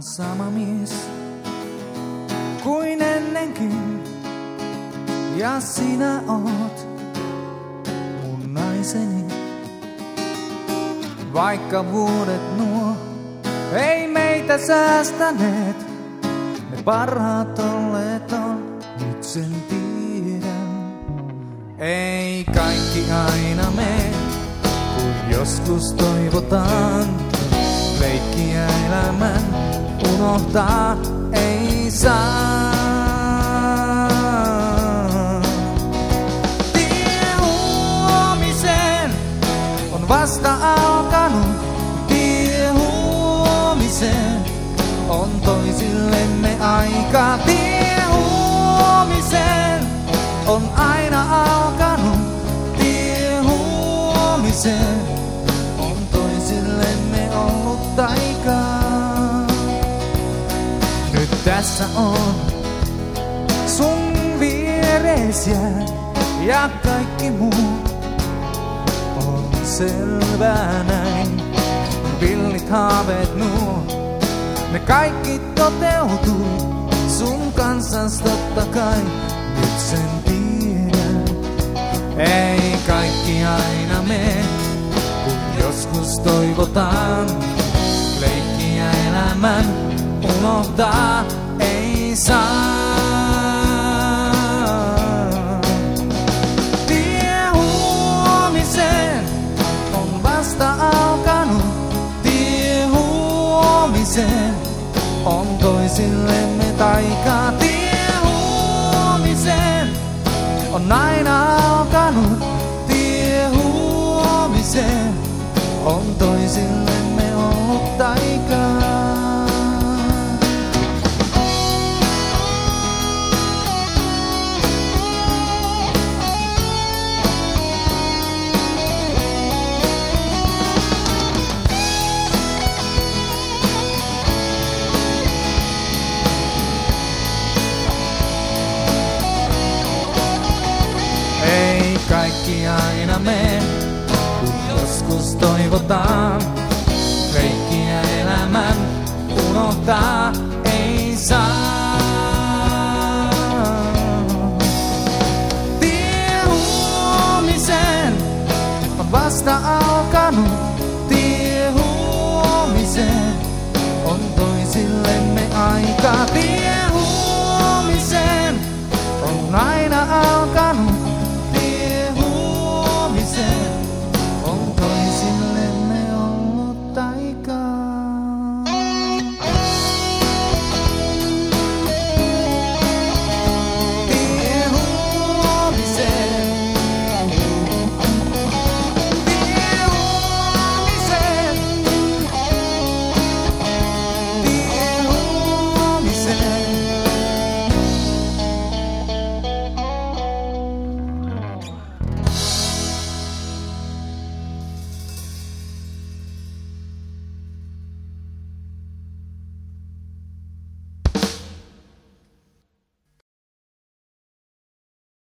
on sama mies kuin ennenkin. Ja sinä oot mun naiseni. Vaikka vuodet nuo ei meitä säästäneet, ne parhaat olleet on, nyt sen tiedän. Ei kaikki aina mene, kun joskus toivotaan. Leikkiä elämän unohtaa ei saa. Tie huomiseen on vasta alkanut. Tie huomiseen on toisillemme aika. Tie huomiseen on aina alkanut. Tie huomiseen on toisillemme ollut taikaa. Nyt tässä on sun vieres jää ja kaikki muu on selvää näin. Villit haaveet nuo, ne kaikki toteutuu sun kanssas totta kai. Nyt sen tiedän, ei kaikki aina mene, kun joskus toivotaan. Leikkiä elämän unohtaa ei saa. Tie huomiseen on vasta alkanut. Tie huomiseen on toisillemme taikaa. Tie huomiseen on aina alkanut. Tie huomiseen on toisillemme ollut taikaa. Ei kaikki aina mene, kun joskus toivotaan. Leikkiä elämän unohtaa